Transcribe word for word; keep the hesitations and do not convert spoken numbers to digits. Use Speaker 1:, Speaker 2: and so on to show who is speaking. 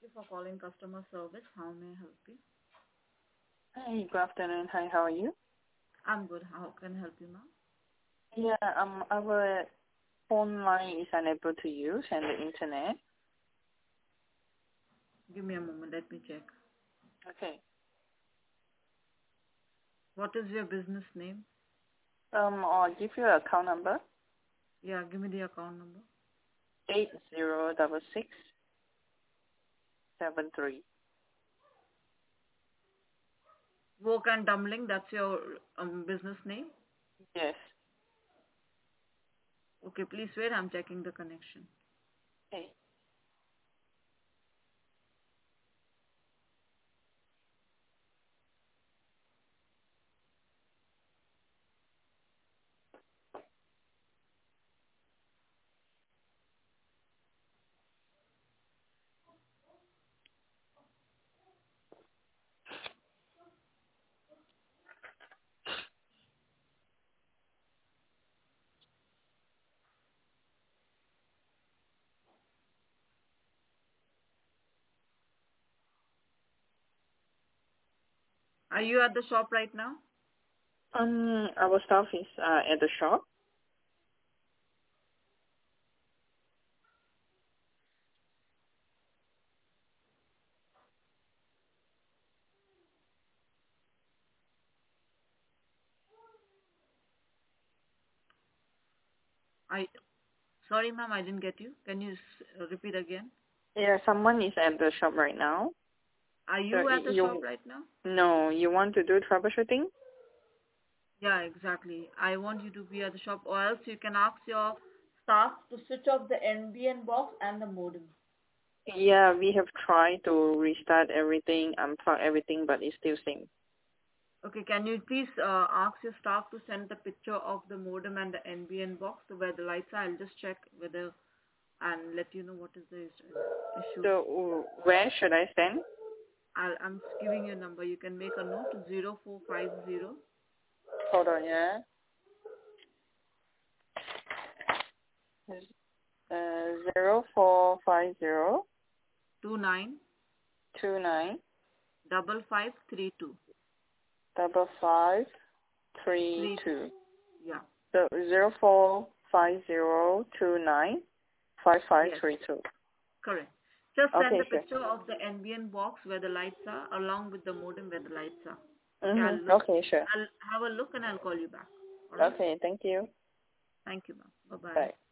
Speaker 1: you for calling customer service. How may I help you?
Speaker 2: Hi, good afternoon. Hi, how are you?
Speaker 1: I'm good. How can I help you, ma'am?
Speaker 2: Yeah, um, our phone line is unable to use and the internet.
Speaker 1: Give me a moment. Let me check.
Speaker 2: Okay.
Speaker 1: What is your business name?
Speaker 2: Um, I'll give you account number
Speaker 1: Yeah, give me the account number.
Speaker 2: eight zero double six seven three.
Speaker 1: Woke and Dumbling, that's your um, business name?
Speaker 2: Yes.
Speaker 1: Okay, please wait. I'm checking the connection.
Speaker 2: Okay.
Speaker 1: Are you at the shop right now?
Speaker 2: Um, our staff is uh, at the shop.
Speaker 1: I Sorry, ma'am, I didn't get you. Can you s- uh, repeat again?
Speaker 2: Yeah, someone is at the shop right now.
Speaker 1: Are
Speaker 2: So
Speaker 1: you at
Speaker 2: y-
Speaker 1: the shop
Speaker 2: you,
Speaker 1: right now?
Speaker 2: no, you want to do troubleshooting?
Speaker 1: Yeah, exactly. I want you to be at the shop, or else you can ask your staff to switch off the N B N box and the modem.
Speaker 2: Yeah, we have tried to restart everything, unplug everything, but it's still same.
Speaker 1: Okay, can you please uh, ask your staff to send the picture of the modem and the N B N box to where the lights are? I'll just check whether and let you know what is the is- issue.
Speaker 2: So uh, where should I send?
Speaker 1: I'll, I'm giving you a number. You can make a note: zero four five zero
Speaker 2: Hold on, yeah. Uh, zero four five zero
Speaker 1: two nine
Speaker 2: two nine
Speaker 1: double five three two
Speaker 2: double five three
Speaker 1: three.
Speaker 2: two.
Speaker 1: Yeah.
Speaker 2: So zero four five zero two nine five five
Speaker 1: Yes.
Speaker 2: three two.
Speaker 1: Correct. Just send
Speaker 2: Okay,
Speaker 1: the
Speaker 2: sure.
Speaker 1: picture of the N B N box where the lights are, along with the modem where the lights are. Okay, I'll
Speaker 2: Mhm.
Speaker 1: look.
Speaker 2: Okay, sure.
Speaker 1: I'll have a look and I'll call you back. All right.
Speaker 2: Okay, thank you.
Speaker 1: Thank you, ma'am. Bye bye.
Speaker 2: Bye.